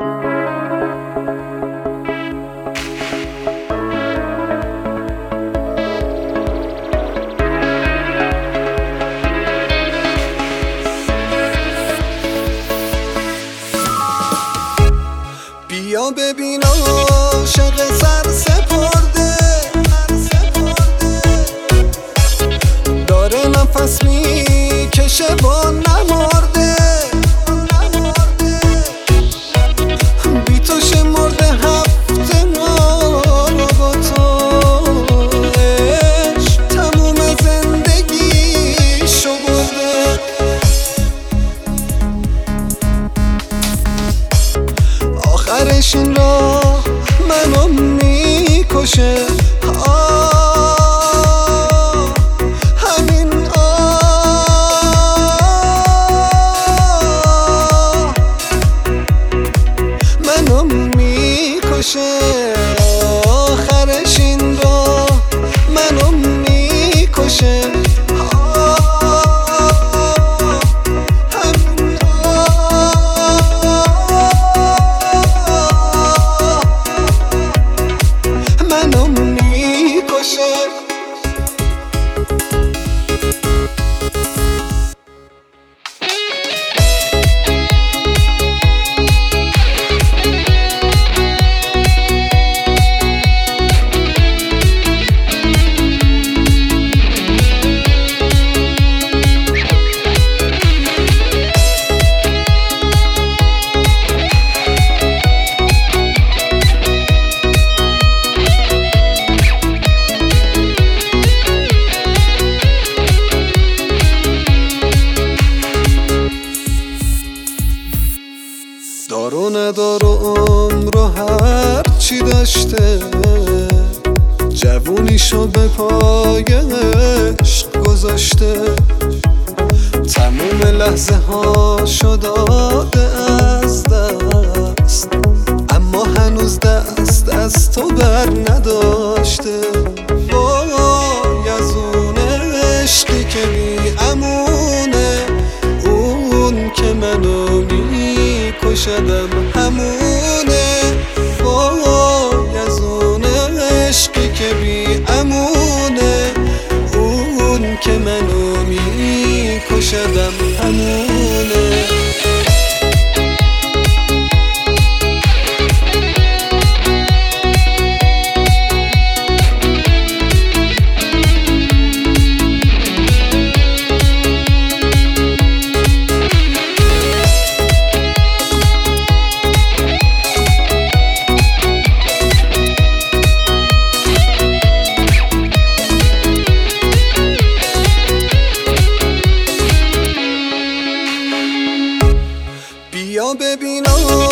بیا ببین عاشق سر سپرده داره نفس میکشه با نمرده بی تو شمرده هفته ما با تو عشق تموم زندگیشو برده آخرش این راه منو میکشه همین منو میکشه آخرش این راه منو میکشه منو میکشه دار و ندار و عمر و هر چی داشته جوونیشو به پای عشق گذاشته تموم لحظه هاشو داده از دست اما هنوز دست از تو بر نداشته وای از اون عشقی که بی امونه اون که منو میکشدم همونه وای از اون عشقی که بی امونه اون که منو میکشدم همونه بیا ببین